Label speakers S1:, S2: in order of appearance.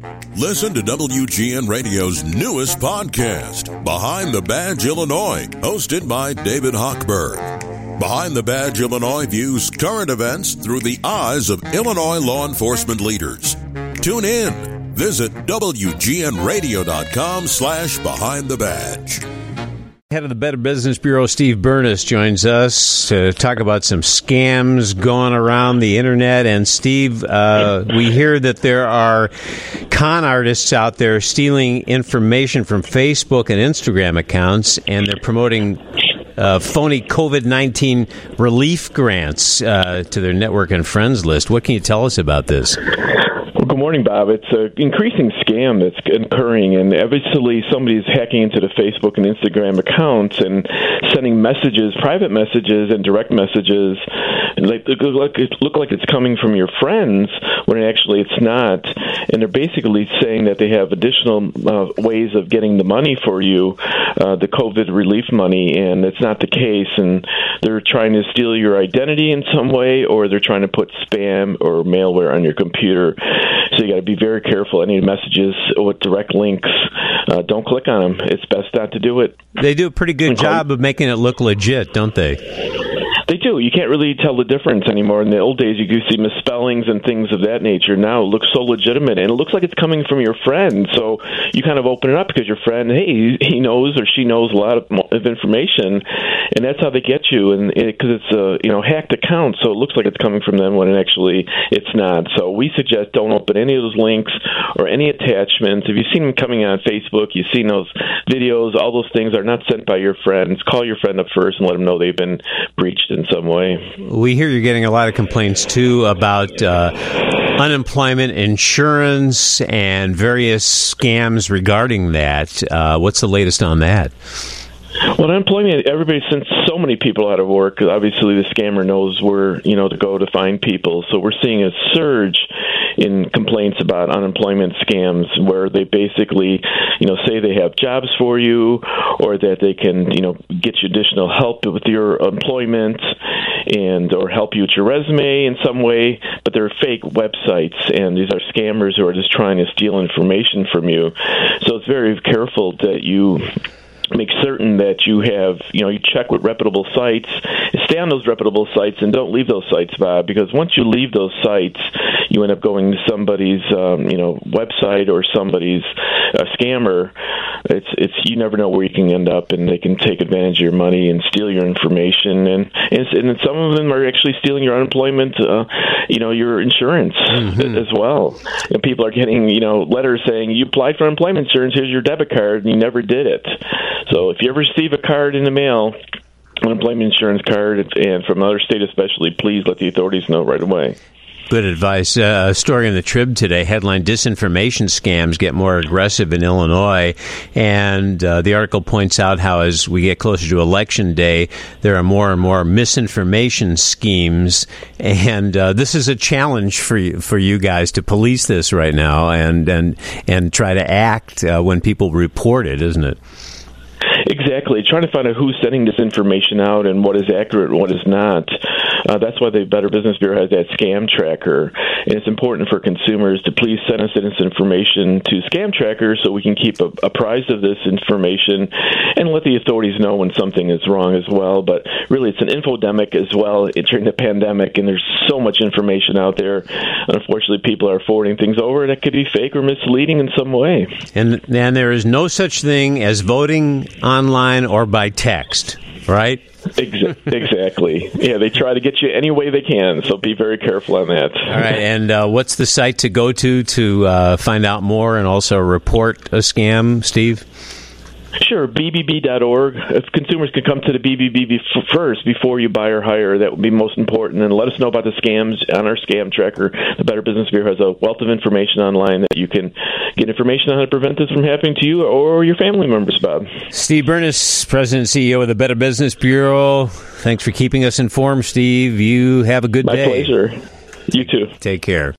S1: Listen to WGN Radio's newest podcast, Behind the Badge Illinois, hosted by David Hochberg. Behind the Badge Illinois views current events through the eyes of Illinois law enforcement leaders. Tune in. Visit WGNRadio.com/Behind the Badge.
S2: Head of the Better Business Bureau, Steve Burness, joins us to talk about some scams going around the internet. And Steve, we hear that there are con artists out there stealing information from Facebook and Instagram accounts, and they're promoting phony COVID-19 relief grants to their network and friends list. What can you tell us about this?
S3: Good morning, Bob. It's an increasing scam that's occurring, and obviously somebody's hacking into the Facebook and Instagram accounts and sending messages, private messages and direct messages, and look like it's coming from your friends when actually it's not. And they're basically saying that they have additional ways of getting the money for you, the COVID relief money, and it's not the case. And they're trying to steal your identity in some way, or they're trying to put spam or malware on your computer. So you got to be very careful. Any messages with direct links, don't click on them. It's best not to do it.
S2: They do a pretty good job of making it look legit, don't they?
S3: They do. You can't really tell the difference anymore. In the old days, you could see misspellings and things of that nature. Now it looks so legitimate, and it looks like it's coming from your friend. So you kind of open it up because your friend, hey, he knows or she knows a lot of information, and that's how they get you. And because it's a hacked account, so it looks like it's coming from them when it's not. So we suggest don't open any of those links or any attachments. If you've seen them coming on Facebook, you've seen those videos. All those things are not sent by your friends. Call your friend up first and let them know they've been breached in some way.
S2: We hear you're getting a lot of complaints, too, about unemployment insurance and various scams regarding that. What's the latest on that?
S3: Well, unemployment, everybody, since so many people out of work, obviously the scammer knows where, to go to find people. So we're seeing a surge in complaints about unemployment scams where they basically, say they have jobs for you or that they can, get you additional help with your employment or help you with your resume in some way, but they're fake websites, and these are scammers who are just trying to steal information from you. So it's very careful that you make certain that you have, you check with reputable sites, stay on those reputable sites, and don't leave those sites, Bob, because once you leave those sites, you end up going to somebody's, website or somebody's scammer. It's you never know where you can end up, and they can take advantage of your money and steal your information, and some of them are actually stealing your unemployment, your insurance as well. And people are getting, letters saying you applied for unemployment insurance, here's your debit card, and you never did it. So if you ever receive a card in the mail, unemployment insurance card, and from another state especially, please let the authorities know right away.
S2: Good advice. A story in the Trib today, headline, Disinformation Scams Get More Aggressive in Illinois. And the article points out how as we get closer to Election Day, there are more and more misinformation schemes. And this is a challenge for you guys to police this right now and try to act when people report it, isn't it?
S3: Exactly. Trying to find out who's sending this information out and what is accurate and what is not. That's why the Better Business Bureau has that scam tracker. And it's important for consumers to please send us this information to Scam Tracker so we can keep apprised of this information and let the authorities know when something is wrong as well. But really, it's an infodemic as well during the pandemic, and there's so much information out there. Unfortunately, people are forwarding things over that could be fake or misleading in some way.
S2: And there is no such thing as voting online or by text, right?
S3: Exactly. Yeah, they try to get you any way they can, so be very careful on that.
S2: All right, and what's the site to go to find out more and also report a scam, Steve?
S3: Sure, BBB.org. If consumers can come to the BBB first before you buy or hire, that would be most important. And let us know about the scams on our scam tracker. The Better Business Bureau has a wealth of information online that you can get information on how to prevent this from happening to you or your family members, Bob.
S2: Steve Burness, President and CEO of the Better Business Bureau. Thanks for keeping us informed, Steve. You have a good day.
S3: My pleasure. You too.
S2: Take care.